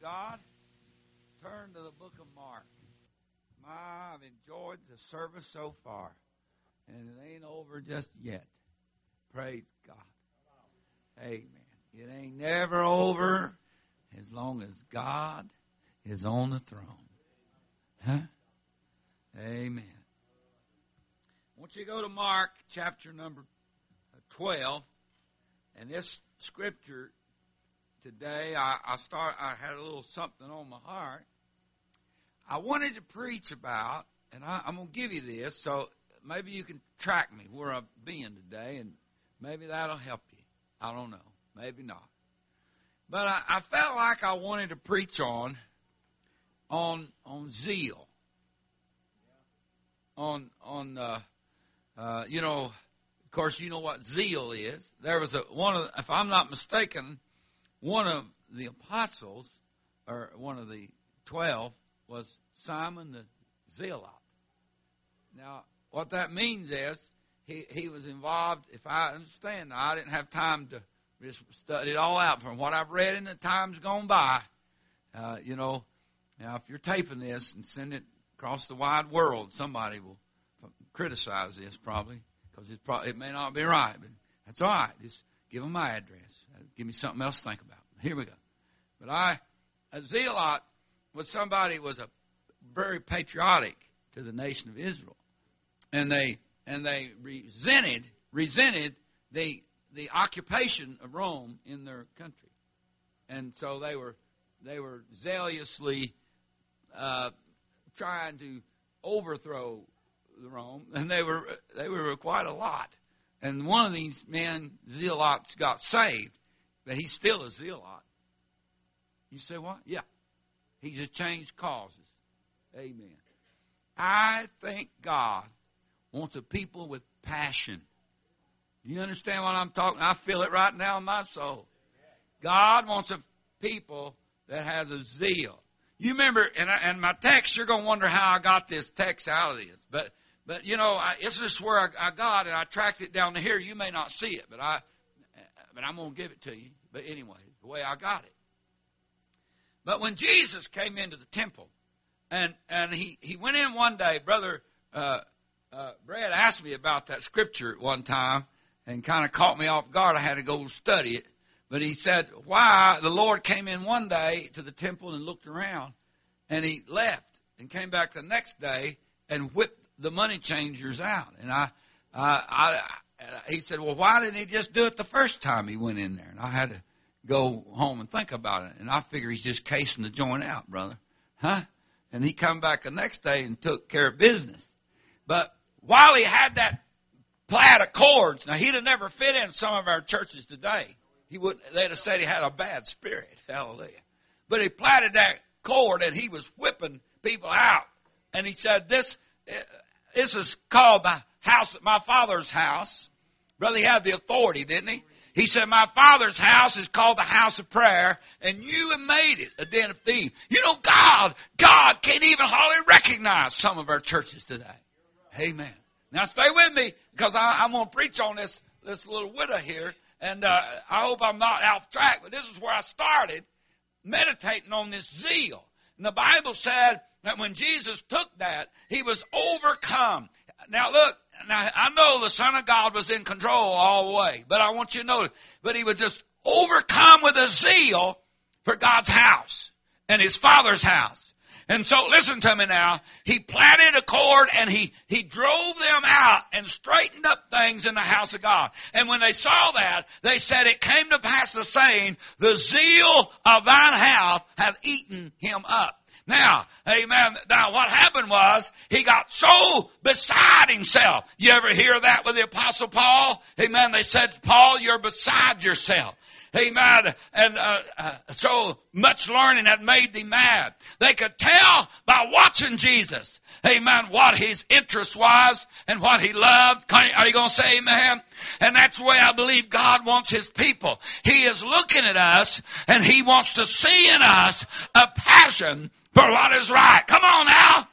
God. Turn to the book of Mark. I've enjoyed the service so far, and it ain't over just yet. Praise God. Amen. It ain't never over as long as God is on the throne. Huh? Amen. I want you to go to Mark chapter number 12, and this scripture today, I had a little something on my heart. I wanted to preach about, and I'm going to give you this, so maybe you can track me where I've been today, and maybe that'll help you. I don't know. Maybe not. But I felt like I wanted to preach on zeal. Of course, you know what zeal is. There was if I'm not mistaken, one of the apostles, or one of the 12, was Simon the Zealot. Now, what that means is he was involved. If I understand, I didn't have time to just study it all out from what I've read in the times gone by. Now if you're taping this and send it across the wide world, somebody will criticize this probably, because it may not be right, but that's all right. Just give them my address. Give me something else to think about. Here we go. But a zealot was somebody was a very patriotic to the nation of Israel, and they resented the occupation of Rome in their country, and so they were zealously trying to overthrow the Rome, and they were quite a lot. And one of these men, zealots, got saved, but he's still a zealot. You say what? Yeah. He just changed causes. Amen. I think God wants a people with passion. You understand what I'm talking? I feel it right now in my soul. God wants a people that has a zeal. You remember, and my text, you're going to wonder how I got this text out of this. But it's just where I got it. I tracked it down to here. You may not see it, but I'm going to give it to you. But anyway, the way I got it. But when Jesus came into the temple, and he went in one day, Brother Brad asked me about that scripture at one time and kind of caught me off guard. I had to go study it. But he said, why the Lord came in one day to the temple and looked around, and he left and came back the next day and whipped the money changers out. And he said, well, why didn't he just do it the first time he went in there? And I had to go home and think about it. And I figure he's just casing the joint out, brother. Huh? And he come back the next day and took care of business. But while he had that plaid of cords, now he'd have never fit in some of our churches today. They'd have said he had a bad spirit. Hallelujah. But he plaited that cord and he was whipping people out. And he said, this is called the house, my Father's house. Brother, he had the authority, didn't he? He said, my Father's house is called the house of prayer, and you have made it a den of thieves. You know, God can't even hardly recognize some of our churches today. Amen. Now stay with me, because I'm going to preach on this little widow here, and I hope I'm not off track, but this is where I started meditating on this zeal. And the Bible said that when Jesus took that, he was overcome. Now look, I know the Son of God was in control all the way, but I want you to know, but he was just overcome with a zeal for God's house and his Father's house. And so listen to me now. He plaited a cord and he drove them out and straightened up things in the house of God. And when they saw that, they said, it came to pass the saying, the zeal of thine house hath eaten him up. Now, amen. Now, what happened was he got so beside himself. You ever hear that with the Apostle Paul? Amen. They said, Paul, you're beside yourself. Amen. And so much learning had made thee mad. They could tell by watching Jesus, amen, what his interest was and what he loved. Are you going to say amen? And that's the way I believe God wants his people. He is looking at us and he wants to see in us a passion for what is right. Come on now.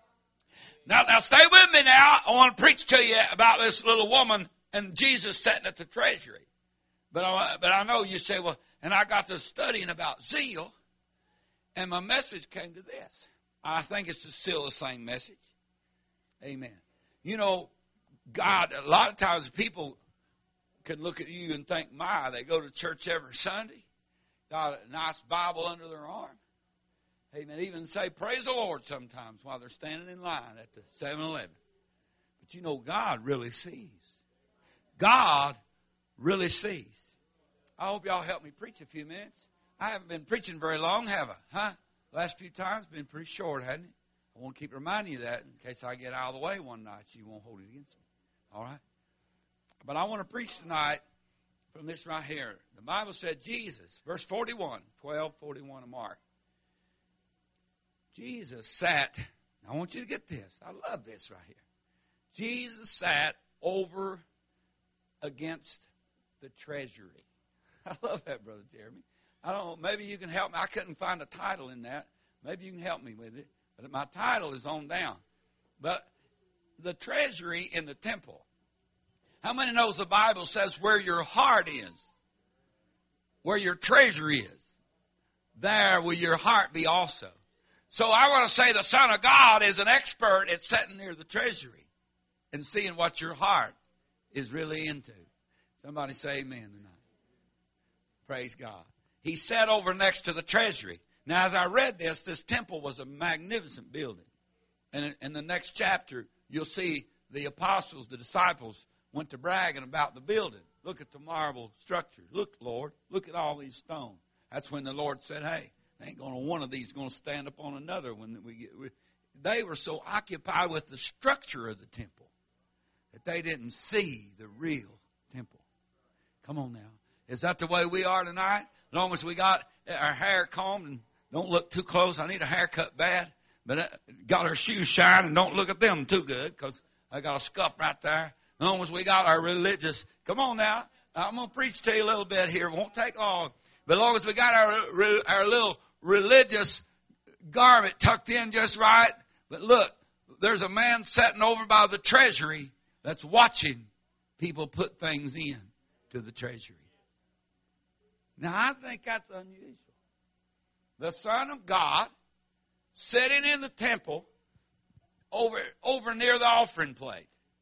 Now stay with me now. I want to preach to you about this little woman and Jesus sitting at the treasury. But I know you say, well, and I got to studying about zeal. And my message came to this. I think it's still the same message. Amen. You know, God, a lot of times people can look at you and think, my, they go to church every Sunday, got a nice Bible under their arm. Amen. Even say, praise the Lord sometimes while they're standing in line at the 7-Eleven. But you know, God really sees. God really sees. I hope y'all help me preach a few minutes. I haven't been preaching very long, have I? Huh? Last few times been pretty short, hasn't it? I want to keep reminding you of that in case I get out of the way one night so you won't hold it against me. All right? But I want to preach tonight from this right here. The Bible said Jesus, verse 41, 12:41 of Mark. Jesus sat, I want you to get this. I love this right here. Jesus sat over against the treasury. I love that, Brother Jeremy. I don't know, maybe you can help me. I couldn't find a title in that. Maybe you can help me with it. But my title is on down. But the treasury in the temple. How many knows the Bible says where your heart is, where your treasure is, there will your heart be also. So I want to say the Son of God is an expert at sitting near the treasury and seeing what your heart is really into. Somebody say amen tonight. Praise God. He sat over next to the treasury. Now, as I read this temple was a magnificent building. And in the next chapter, you'll see the apostles, the disciples, went to bragging about the building. Look at the marble structure. Look, Lord, look at all these stones. That's when the Lord said, hey, ain't going to one of these going to stand up on another. They were so occupied with the structure of the temple that they didn't see the real temple. Come on now. Is that the way we are tonight? As long as we got our hair combed and don't look too close. I need a haircut bad. But got our shoes shined and don't look at them too good because I got a scuff right there. As long as we got our religious. Come on now. I'm going to preach to you a little bit here. It won't take long. But as long as we got our little religious garment tucked in just right. But look, there's a man sitting over by the treasury that's watching people put things in to the treasury. Now, I think that's unusual. The Son of God sitting in the temple over near the offering plate.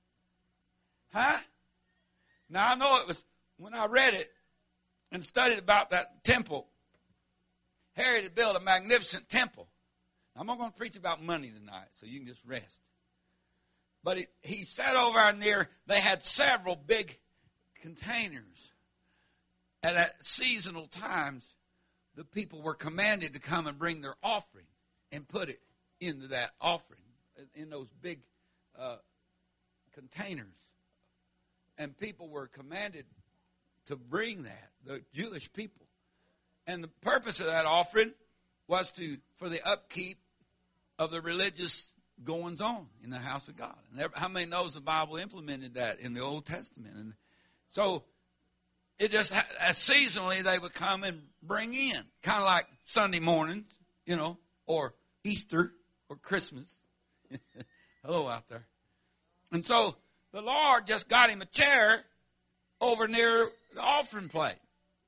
Huh? Now, I know it was when I read it and studied about that temple, Herod had built a magnificent temple. Now, I'm not going to preach about money tonight, so you can just rest. But he sat over near, they had several big containers. And at seasonal times, the people were commanded to come and bring their offering and put it into that offering, in those big containers. And people were commanded to bring that, the Jewish people. And the purpose of that offering was for the upkeep of the religious goings-on in the house of God. And how many knows the Bible implemented that in the Old Testament? And so it just, seasonally, they would come and bring in, kind of like Sunday mornings, or Easter or Christmas. Hello out there. And so the Lord just got him a chair over near the offering plate.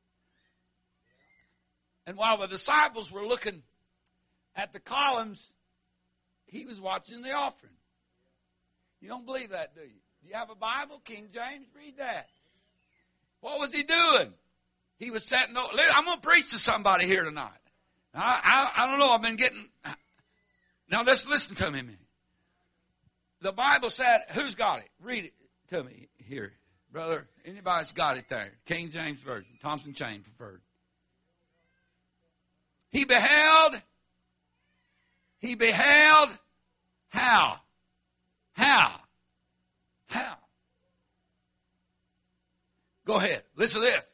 And while the disciples were looking at the columns, he was watching the offering. You don't believe that, do you? Do you have a Bible? King James? Read that. What was he doing? He was sitting. I'm going to preach to somebody here tonight. I don't know. I've been getting. Now let's listen to me a minute. The Bible said, who's got it? Read it to me here, brother. Anybody's got it there? King James Version, Thompson Chain preferred. He beheld. How? Go ahead. Listen to this.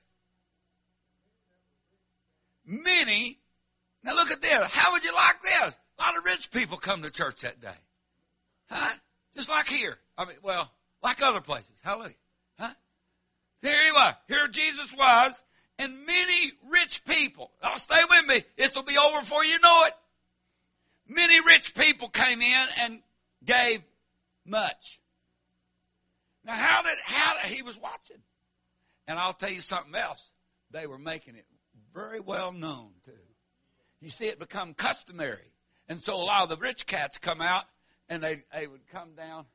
Many. Now look at this. How would you like this? A lot of rich people come to church that day. Huh? Just like here. Like other places. Hallelujah. Huh? So here he was. Here Jesus was. And many rich people. Now stay with me. This will be over before you know it. Many rich people came in and gave much. Now how did he was watching? And I'll tell you something else. They were making it very well known too. you see it become customary. And so a lot of the rich cats come out, and they would come down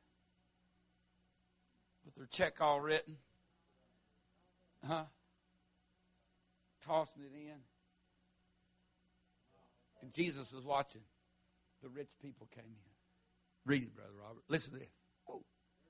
with their check all written. Tossing it in. And Jesus was watching. The rich people came in. Read it, Brother Robert. Listen to this. Whoa.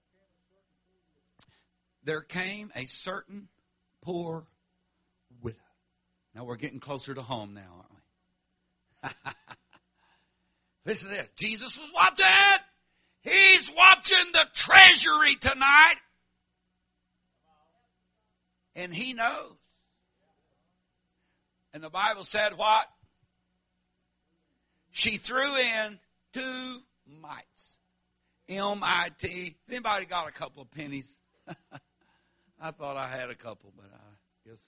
There came a certain poor widow. Now we're getting closer to home now, aren't we? Listen to this. Jesus was watching. He's watching the treasury tonight. And he knows. And the Bible said what? She threw in 2 mites. M-I-T. Has anybody got a couple of pennies? I thought I had a couple, but I guess.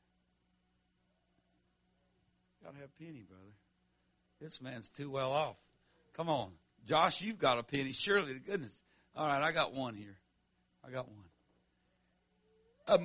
Got to have a penny, brother. This man's too well off. Come on. Josh, you've got a penny. Surely to goodness. All right, I got one here. I got one. A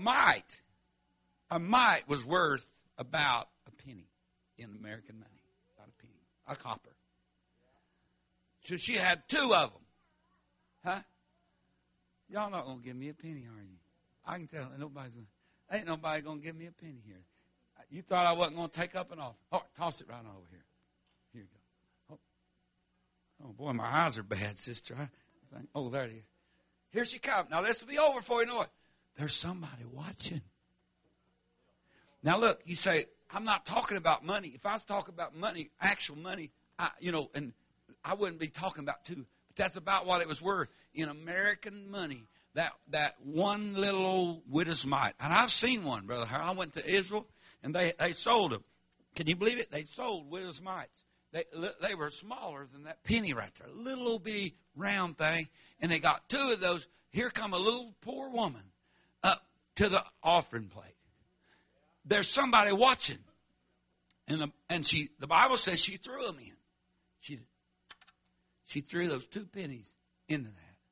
mite was worth about a penny in American money. About a penny. A copper. So she had 2 of them. Huh? Y'all not going to give me a penny, are you? I can tell. Ain't nobody going to give me a penny here. You thought I wasn't going to take up an offer. Oh, toss it right over here. Here you go. Oh boy, my eyes are bad, sister. Oh, there it is. Here she comes. Now, this will be over before you know it. There's somebody watching. Now, look, you say, I'm not talking about money. If I was talking about money, actual money, and I wouldn't be talking about 2. But that's about what it was worth. In American money, that one little old widow's mite. And I've seen one, Brother Harold. I went to Israel, and they sold them. Can you believe it? They sold widow's mites. They were smaller than that penny right there. A little old bitty round thing. And they got 2 of those. Here come a little poor woman up to the offering plate. There's somebody watching. And the Bible says she threw them in. She threw those 2 pennies into that.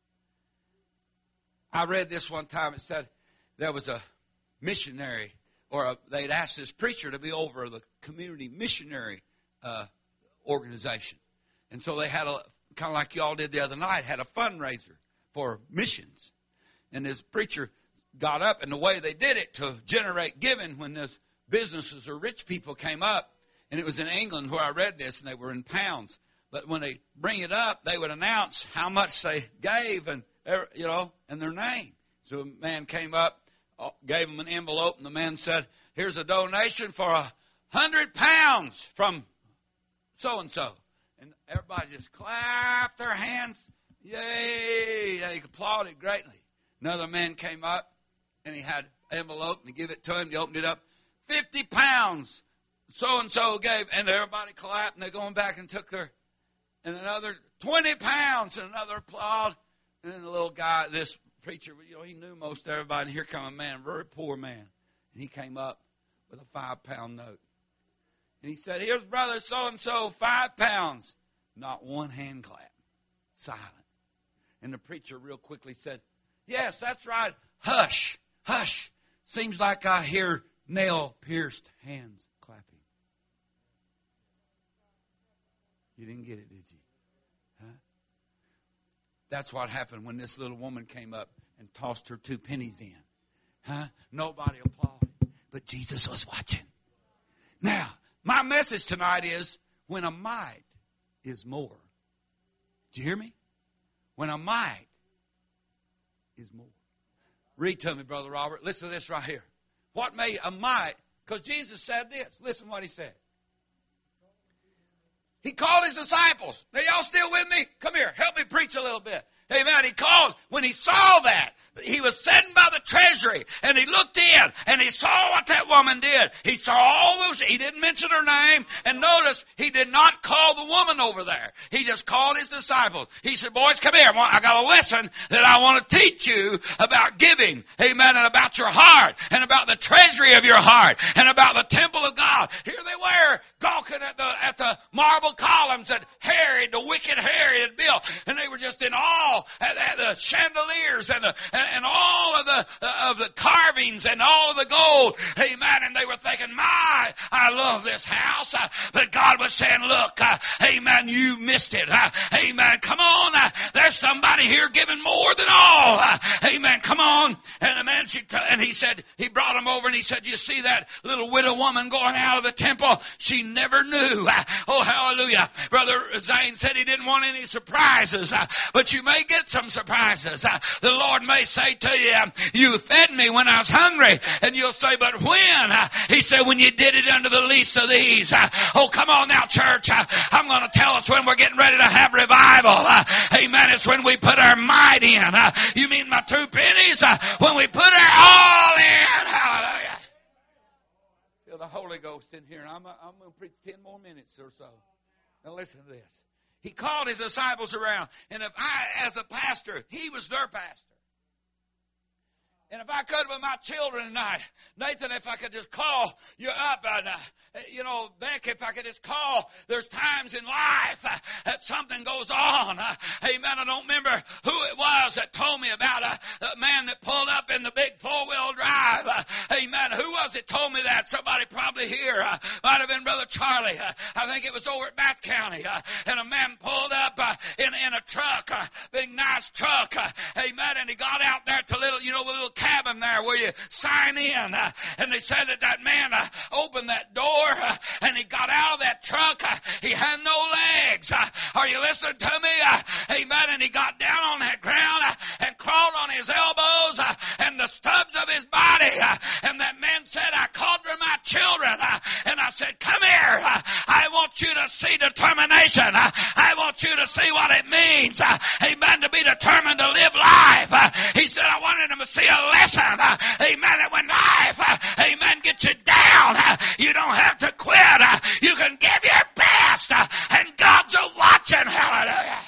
I read this one time. It said there was a missionary, they'd asked this preacher to be over the community missionary organization. And so they had kind of like you all did the other night, had a fundraiser for missions. And this preacher got up, and the way they did it to generate giving when those businesses or rich people came up, and it was in England where I read this, and they were in pounds. But when they bring it up, they would announce how much they gave and their name. So a man came up, gave him an envelope, and the man said, here's a donation for 100 pounds from so-and-so. And everybody just clapped their hands. Yay! They applauded greatly. Another man came up, and he had an envelope, and he gave it to him. He opened it up. 50 pounds so-and-so gave, and everybody clapped, and they're going back and took their, and another 20 pounds, and another applaud. And then the little guy, this preacher, he knew most everybody, and here come a man, a very poor man. And he came up with a 5-pound note. And he said, here's brother so-and-so, 5 pounds. Not one hand clap. Silent. And the preacher real quickly said, yes, that's right. Hush, hush. Seems like I hear nail-pierced hands clapping. You didn't get it, did you? Huh? That's what happened when this little woman came up and tossed her 2 pennies in. Huh? Nobody applauded, but Jesus was watching. Now, my message tonight is, when a mite is more. Did you hear me? When a mite is more. Read to me, Brother Robert. Listen to this right here. What made a mite? Because Jesus said this. Listen what he said. He called his disciples. Now, y'all still with me? Come here. Help me preach a little bit. Amen. He called. When he saw that, he was sitting by the treasury, and he looked in, and he saw what that woman did. He saw all those. He didn't mention her name. And notice, he did not call the woman over there. He just called his disciples. He said, boys, come here. I got a lesson that I want to teach you about giving. Amen. And about your heart, and about the treasury of your heart, and about the temple of God. Here they were, gawking at the marble columns that Herod, the wicked Herod, had built. And they were just in awe at the chandeliers and and all of the carvings and all of the gold. Amen. And they were thinking, I love this house. But God was saying, look, amen, you missed it. Amen. Come on. There's somebody here giving more than all. Amen. Come on. And the man, he said, he brought him over and he said, you see that little widow woman going out of the temple? She never knew. Oh, hallelujah. Brother Zane said he didn't want any surprises, but you may get some surprises. The Lord may say to you, you fed me when I was hungry. And you'll say, but when? He said, when you did it unto the least of these. Oh, come on now, church. I'm going to tell us when we're getting ready to have revival. Amen. It's when we put our might in. You mean my 2 pennies? When we put our all in. Hallelujah. Feel the Holy Ghost in here. I'm going to preach 10 more minutes or so. Now listen to this. He called his disciples around. And if I, as a pastor, he was their pastor. And if I could with my children tonight, Nathan, if I could just call you up, and Beck, if I could just call, there's times in life that something goes on. Amen. I don't remember who it was that told me about a man that pulled up in the big 4-wheel drive. Amen. Who was it told me that? Somebody probably here. Might have been Brother Charlie. I think it was over at Bath County. And a man pulled up in a truck, big nice truck. Amen. And he got out there to the little cabin there where you sign in. And they said that man opened that door and he got out of that truck. He had no legs. Are you listening to me? Amen. And he got down on that ground and crawled on his elbows and the stubs of his body. And that man said, I called for my children. And I said, come here. I want you to see determination. I want you to see what it means. Amen. To be determined to live life. He said, I wanted him to see a lesson. Amen. That when life, amen, gets you down, you don't have to quit. You can give your best. And God's a watching. Hallelujah.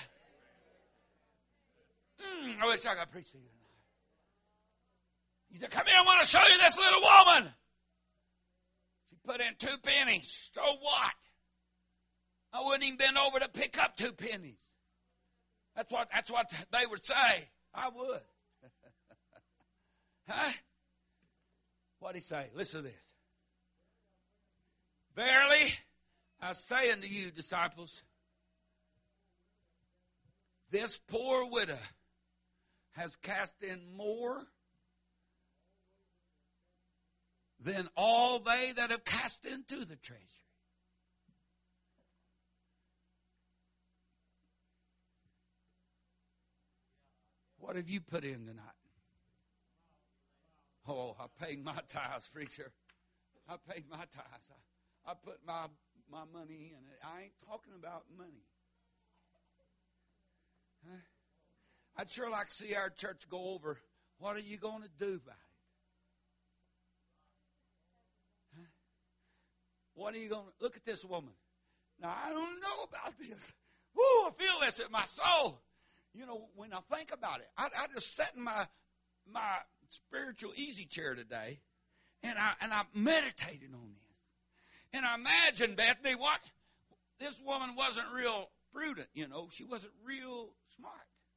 I wish I could preach to you tonight. He said, come here, I want to show you this little woman. She put in 2 pennies. So what? I wouldn't even bend over to pick up 2 pennies. That's what they would say. I would. Huh? What'd he say? Listen to this. Verily, I say unto you, disciples, this poor widow has cast in more than all they that have cast into the treasury. What have you put in tonight? Oh, I paid my tithes, preacher. I paid my tithes. I put my money in it. I ain't talking about money. Huh? I'd sure like to see our church go over. What are you going to do about it? Huh? What are you going to... Look at this woman. Now, I don't know about this. Woo, I feel this in my soul. When I think about it, I just sat in my spiritual easy chair today, and I meditated on this. And I imagined, Bethany, this woman wasn't real prudent, she wasn't real smart.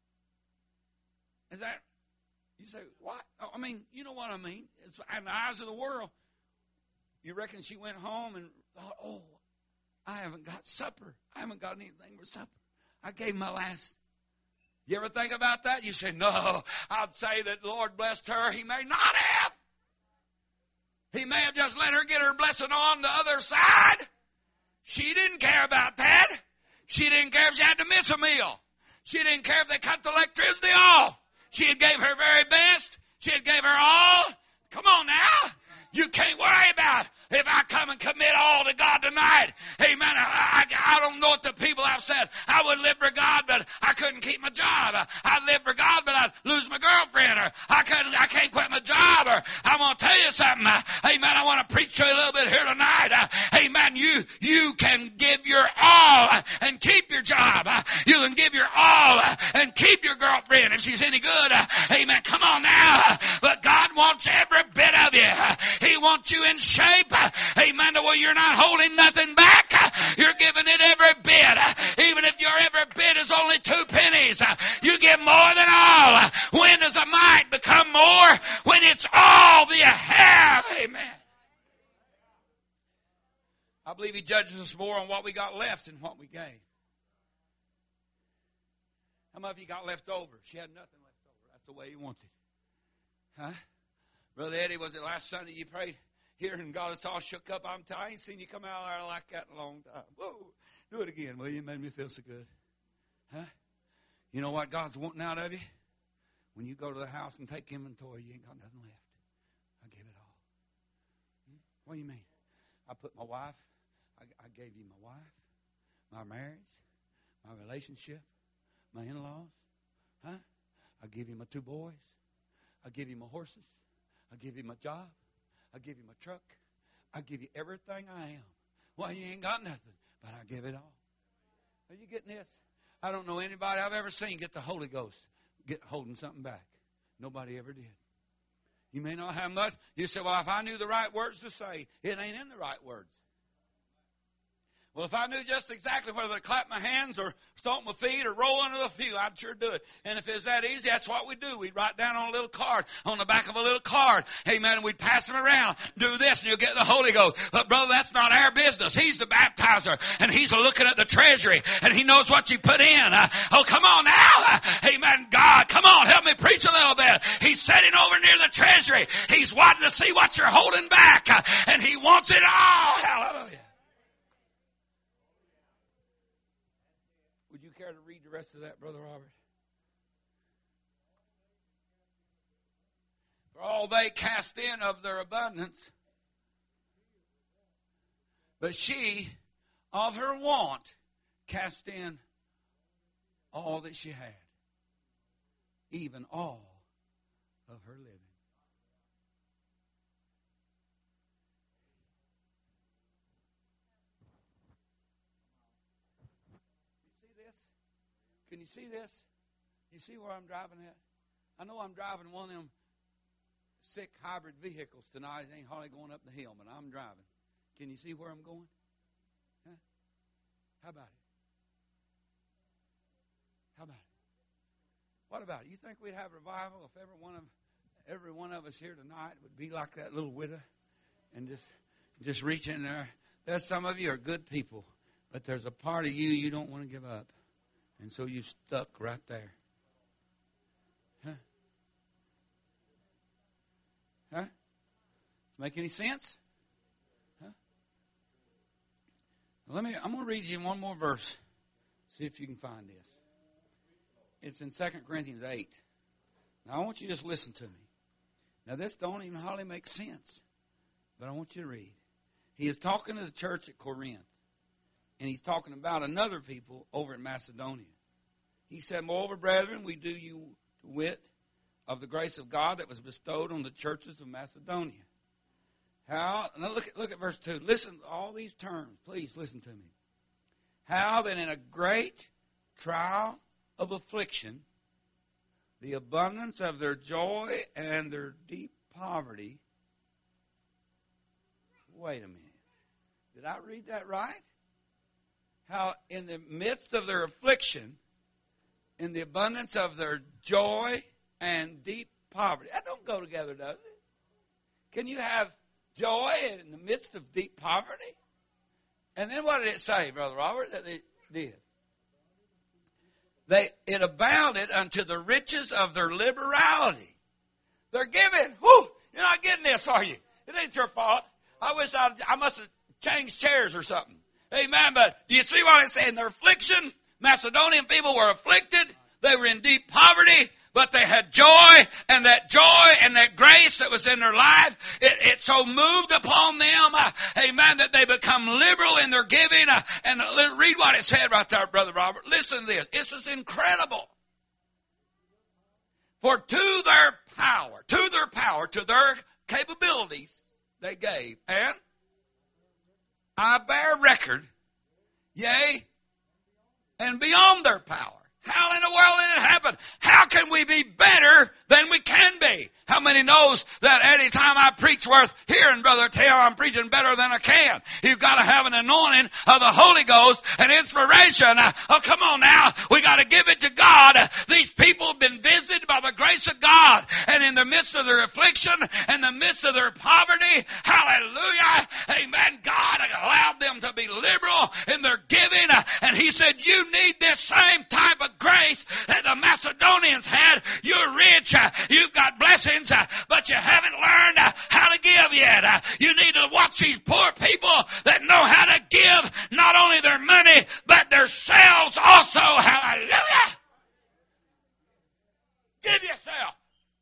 Is that, you say, what? I mean, you know what I mean. It's in the eyes of the world. You reckon she went home and thought, oh, I haven't got supper. I haven't got anything for supper. I gave my last. You ever think about that? You say, no, I'd say that the Lord blessed her. He may not have. He may have just let her get her blessing on the other side. She didn't care about that. She didn't care if she had to miss a meal. She didn't care if they cut the electricity off. She had gave her very best. She had gave her all. Come on now. You can't worry about if I come and commit all to God tonight. Amen. I don't know what the people have said. I would live for God, but I couldn't keep my job. I'd live for God, but I'd lose my girlfriend. Or I can't quit my job. Or I'm going to tell you something. Amen. I want to preach to you a little bit here tonight. Amen. You can give your all and keep your job. You can give your all and keep your girlfriend if she's any good. Amen. Come on now. But God wants every bit of you. He wants you in shape. Amen. To where you're not holding nothing back. You're giving it every bit. Even if your every bit is only 2 pennies. You give more than all. When does a mite become believe He judges us more on what we got left than what we gave. How much of you got left over? She had nothing left over. That's the way He wants it. Huh? Brother Eddie, was it last Sunday you prayed here and got us all shook up? I ain't seen you come out there like that in a long time. Whoa. Do it again, will you? It made me feel so good. Huh? You know what God's wanting out of you? When you go to the house and take inventory, you ain't got nothing left. I gave it all. What do you mean? I put my wife, I gave you my wife, my marriage, my relationship, my in-laws. Huh? I give you my 2 boys. I give you my horses. I give you my job. I give you my truck. I give you everything I am. Well, you ain't got nothing, but I give it all. Are you getting this? I don't know anybody I've ever seen get the Holy Ghost holding something back. Nobody ever did. You may not have much. You say, well, if I knew the right words to say, it ain't in the right words. Well, if I knew just exactly whether to clap my hands or stomp my feet or roll under the pew, I'd sure do it. And if it's that easy, that's what we do. We'd write down on a little card, on the back of a little card, amen, and we'd pass them around. Do this and you'll get the Holy Ghost. But brother, that's not our business. He's the baptizer, and He's looking at the treasury, and He knows what you put in. Oh, come on now. Amen. God, come on, help me preach a little bit. He's sitting over near the treasury. He's wanting to see what you're holding back, and He wants it all. Hallelujah. Would you care to read the rest of that, Brother Robert? For all they cast in of their abundance, but she of her want cast in all that she had, even all of her living. Can you see this? You see where I'm driving at? I know I'm driving one of them sick hybrid vehicles tonight. It ain't hardly going up the hill, but I'm driving. Can you see where I'm going? Huh? How about it? How about it? What about it? You think we'd have revival if every one of us here tonight would be like that little widow and just reach in there? There's some of you are good people, but there's a part of you don't want to give up. And so you stuck right there. Huh? Huh? Does it make any sense? Huh? I'm going to read you one more verse. See if you can find this. It's in 2 Corinthians 8. Now I want you to just listen to me. Now this don't even hardly make sense. But I want you to read. He is talking to the church at Corinth. And he's talking about another people over in Macedonia. He said, moreover, brethren, we do you to wit of the grace of God that was bestowed on the churches of Macedonia. How, now look at verse 2. Listen to all these terms. Please listen to me. How that in a great trial of affliction, the abundance of their joy and their deep poverty. Wait a minute. Did I read that right? How in the midst of their affliction, in the abundance of their joy and deep poverty. That don't go together, does it? Can you have joy in the midst of deep poverty? And then what did it say, Brother Robert, that they did? It abounded unto the riches of their liberality. They're giving. Whew, you're not getting this, are you? It ain't your fault. I wish I must have changed chairs or something. Amen. But do you see what it's saying? Their affliction, Macedonian people were afflicted. They were in deep poverty, but they had joy, and that grace that was in their life, it so moved upon them, amen, that they become liberal in their giving. And read what it said right there, Brother Robert. Listen to this. This is incredible. For to their power, to their capabilities, they gave. And I bear record, yea, and beyond their power. How in the world did it happen? How can we be better than we can be? How many knows that any time I preach worth hearing, Brother Taylor, I'm preaching better than I can? You've got to have an anointing of the Holy Ghost and inspiration. Oh, come on now. We got to give it to God. These people have been visited by the grace of God. And in the midst of their affliction, in the midst of their poverty, hallelujah, amen, God allowed them to be liberal in their giving. And He said, you need this same type of grace that the Macedonians had. You're rich. You've got blessings. But you haven't learned how to give yet. You need to watch these poor people that know how to give not only their money, but their selves also. Hallelujah. Give yourself.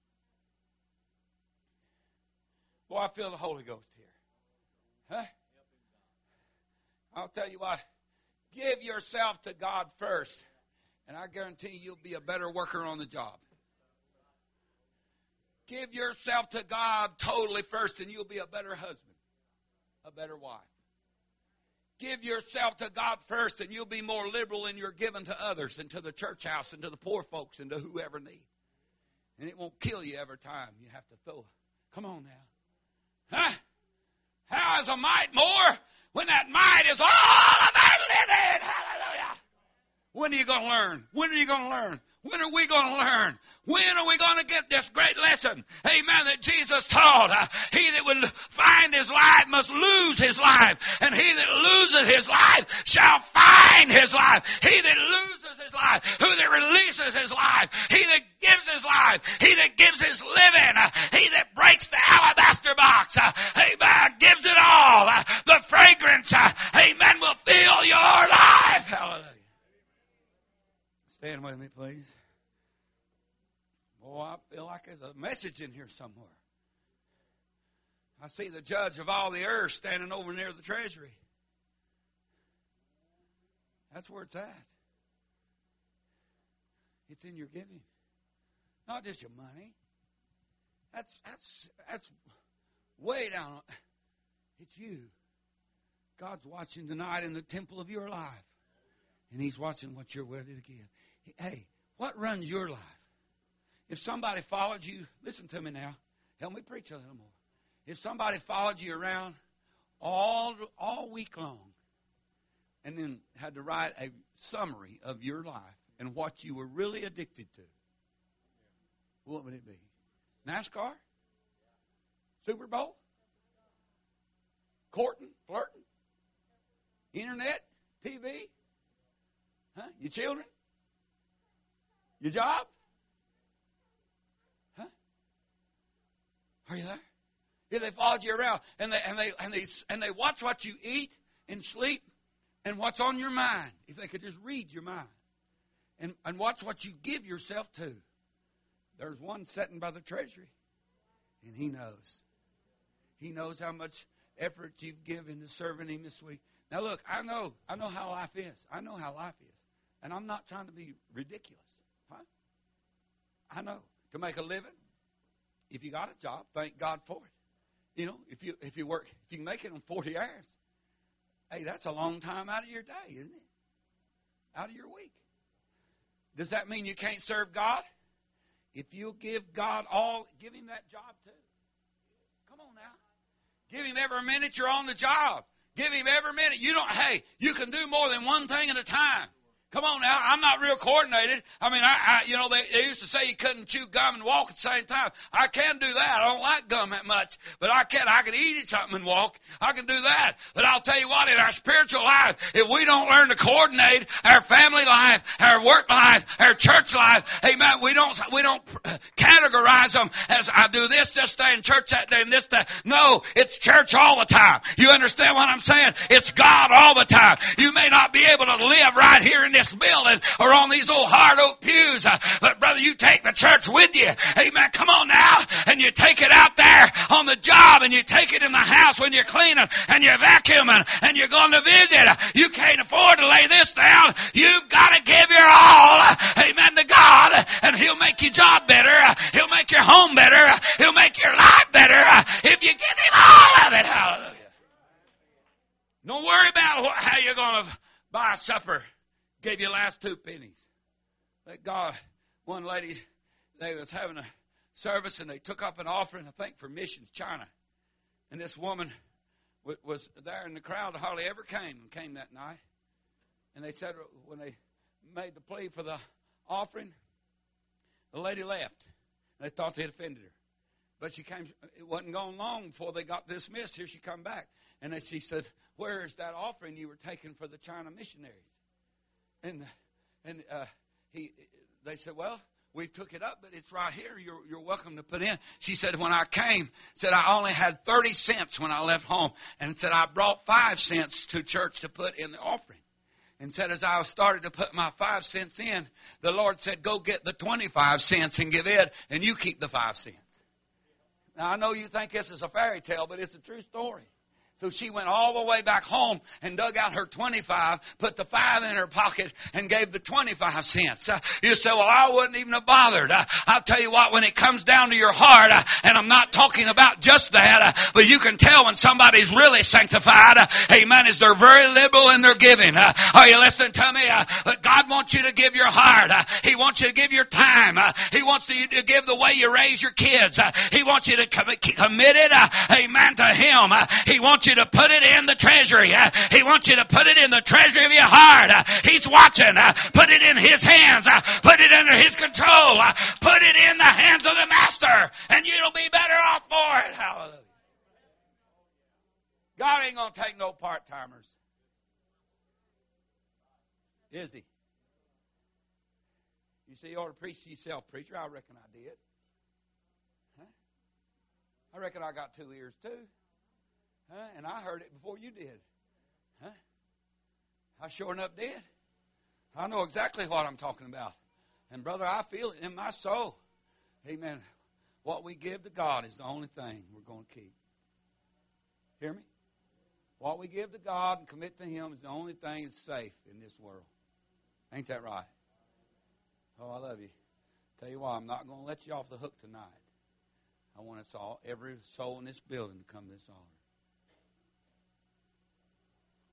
Boy, I feel the Holy Ghost here. Huh? I'll tell you what. Give yourself to God first, and I guarantee you'll be a better worker on the job. Give yourself to God totally first, and you'll be a better husband, a better wife. Give yourself to God first, and you'll be more liberal in your giving to others and to the church house and to the poor folks and to whoever needs. And it won't kill you every time you have to throw. Come on now. Huh? How is a mite more when that mite is all of our living? Hallelujah. When are you going to learn? When are you going to learn? When are we going to learn? When are we going to get this great lesson? Amen, that Jesus taught. He that will find his life must lose his life. And he that loses his life shall find his life. He that loses his life, who that releases his life, he that gives his life, he that gives his living, he that breaks the alabaster box, amen, gives it all. The fragrance, amen, will fill your life. Hallelujah. Stand with me, please. Oh, I feel like there's a message in here somewhere. I see the judge of all the earth standing over near the treasury. That's where it's at. It's in your giving. Not just your money. That's way down. It's you. God's watching tonight in the temple of your life. And He's watching what you're ready to give. Hey, what runs your life? If somebody followed you, listen to me now. Help me preach a little more. If somebody followed you around all week long and then had to write a summary of your life and what you were really addicted to, what would it be? NASCAR? Super Bowl? Courting? Flirting? Internet? TV? Huh? Your children? Your job? Huh? Are you there? Yeah, they followed you around and they watch what you eat and sleep and what's on your mind. If they could just read your mind and watch what you give yourself to. There's one sitting by the treasury, and He knows. He knows how much effort you've given to serving Him this week. Now look, I know how life is. I know how life is. And I'm not trying to be ridiculous. Huh? I know. To make a living, if you got a job, thank God for it. You know, if you work, if you can make it in 40 hours, hey, that's a long time out of your day, isn't it? Out of your week. Does that mean you can't serve God? If you give God all, give Him that job too. Come on now. Give Him every minute you're on the job. Give Him every minute. You can do more than one thing at a time. Come on now, I'm not real coordinated. I mean, they used to say you couldn't chew gum and walk at the same time. I can do that. I don't like gum that much, but I can eat something and walk. I can do that. But I'll tell you what, in our spiritual life, if we don't learn to coordinate our family life, our work life, our church life, amen, we don't categorize them as I do this day in church that day and this day. No, it's church all the time. You understand what I'm saying? It's God all the time. You may not be able to live right here in this building or on these old hard oak pews. But brother, you take the church with you. Amen. Come on now. And you take it out there on the job and you take it in the house when you're cleaning and you're vacuuming and you're going to visit. You can't afford to lay this down. You've got to give your all. Amen to God. And He'll make your job better. He'll make your home better. He'll make your life better if you give Him all of it. Hallelujah. Don't worry about how you're going to buy supper. Gave you last 2 pennies. that God, one lady, they was having a service and they took up an offering, I think, for Missions China. And this woman was there in the crowd, hardly ever came that night. And they said when they made the plea for the offering, the lady left. They thought they had offended her. But she came, it wasn't gone long before they got dismissed. Here she come back. And then she said, where is that offering you were taking for the China missionaries? And they said, well, we took it up, but it's right here. You're welcome to put in. She said, when I came, said I only had 30 cents when I left home. And said I brought 5 cents to church to put in the offering. And said as I started to put my 5 cents in, the Lord said, go get the 25 cents and give it, and you keep the 5 cents. Now, I know you think this is a fairy tale, but it's a true story. So she went all the way back home and dug out her 25, put the 5 in her pocket, and gave the 25 cents. You say, well, I wouldn't even have bothered. I'll tell you what, when it comes down to your heart, and I'm not talking about just that, but you can tell when somebody's really sanctified, amen, is they're very liberal in their giving. Are you listening to me? God wants you to give your heart. He wants you to give your time. He wants you to give the way you raise your kids. He wants you to commit it, amen, to Him. He wants you to put it in the treasury. He wants you to put it in the treasury of your heart. He's watching. Put it in His hands. Put it under His control. Put it in the hands of the Master, and you'll be better off for it. Hallelujah. God ain't going to take no part-timers. Is He? You say you ought to preach to yourself, preacher. I reckon I did. Huh? I reckon I got 2 ears too. Huh? And I heard it before you did. Huh? I sure enough did. I know exactly what I'm talking about. And brother, I feel it in my soul. Amen. What we give to God is the only thing we're going to keep. Hear me? What we give to God and commit to Him is the only thing that's safe in this world. Ain't that right? Oh, I love you. Tell you what, I'm not going to let you off the hook tonight. I want us all, every soul in this building, to come to this altar.